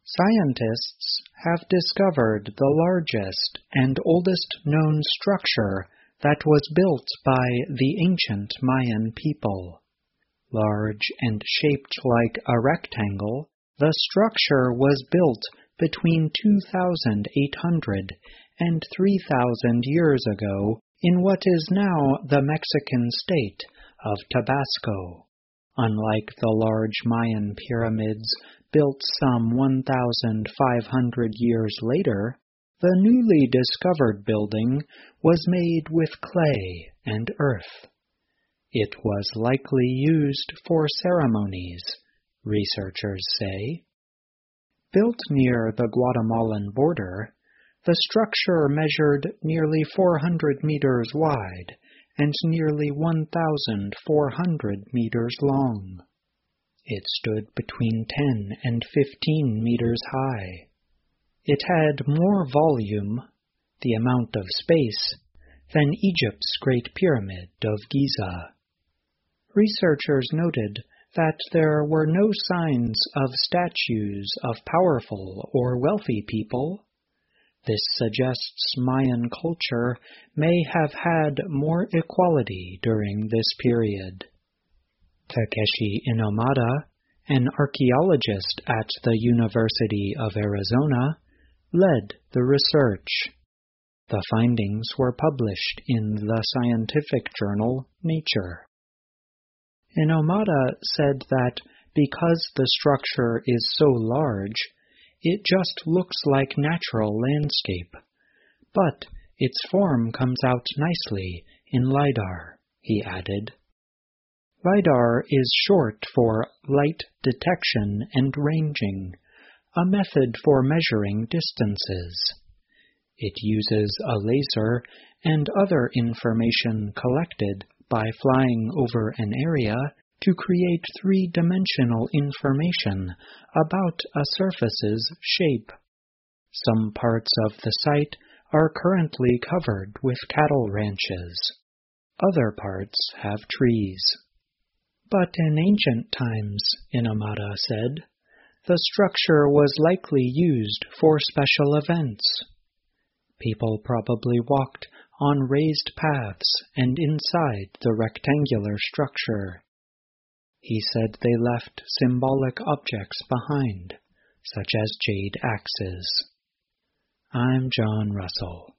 Scientists have discovered the largest and oldest known structure that was built by the ancient Mayan people. Large and shaped like a rectangle, the structure was built between 2,800 and 3,000 years ago in what is now the Mexican state of Tabasco. Unlike the large Mayan pyramids built some 1,500 years later, the newly discovered building was made with clay and earth. It was likely used for ceremonies, researchers say. Built near the Guatemalan border, the structure measured nearly 400 meters wide and nearly 1,400 meters long. It stood between 10 and 15 meters high. It had more volume, the amount of space, than Egypt's Great Pyramid of Giza. Researchers noted that there were no signs of statues of powerful or wealthy people. This suggests Mayan culture may have had more equality during this period. Takeshi Inomata, an archaeologist at the University of Arizona, led the research. The findings were published in the scientific journal Nature. Inomata said that because the structure is so large, it just looks like natural landscape, but its form comes out nicely in LiDAR, he added. LiDAR is short for light detection and ranging, a method for measuring distances. It uses a laser and other information collected by flying over an area to create three-dimensional information about a surface's shape. Some parts of the site are currently covered with cattle ranches. Other parts have trees. But in ancient times, Inomata said, the structure was likely used for special events. People probably walked on raised paths and inside the rectangular structure. He said they left symbolic objects behind, such as jade axes. I'm John Russell.